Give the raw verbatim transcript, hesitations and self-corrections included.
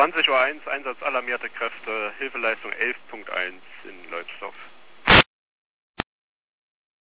zwanzig Uhr eins, Einsatz alarmierte Kräfte, Hilfeleistung elf Punkt eins in Leutzdorf.